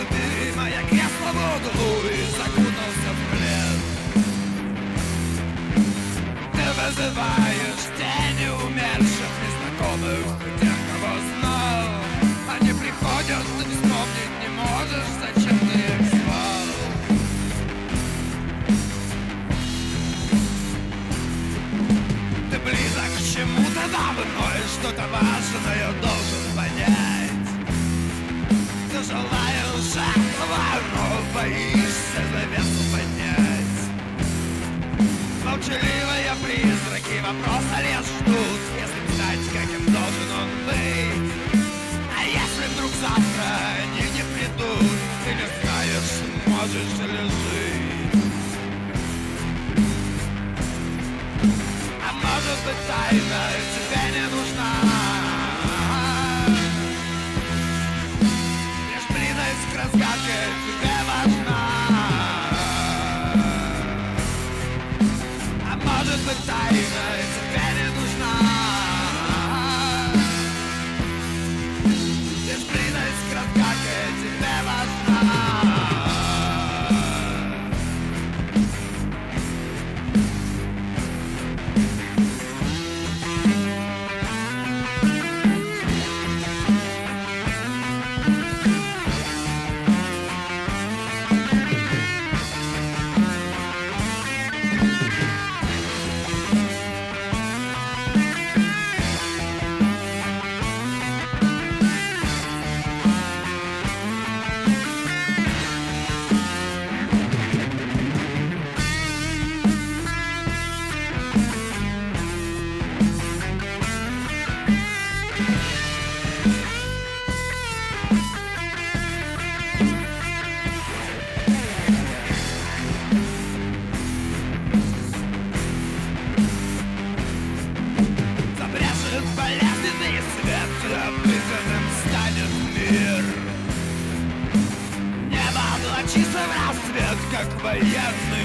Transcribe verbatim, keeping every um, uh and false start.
забери мое кресло в углу и закутался в плед. Ты вызываешь тени умерших незнакомых, тех, кого знал. Они приходят, ты не вспомнить не можешь, зачем ты их звал. Ты близок к чему-то давно, и что-то важное должен понять. Ты желаешь этого, но боишься завесу поднять. Молчаливые призраки вопроса лишь ждут, если знать, каким должен он быть. А если вдруг завтра они не придут, ты не знаешь, можешь ли жить. А может быть, тайна тебе не нужна, лишь близость к разгадке тебе важна. А может быть, тайна тебе не нужна, лишь близость к разгадке тебе важна. Болезненный свет, обыденным станет мир. Небо облачится в рассвет, как военный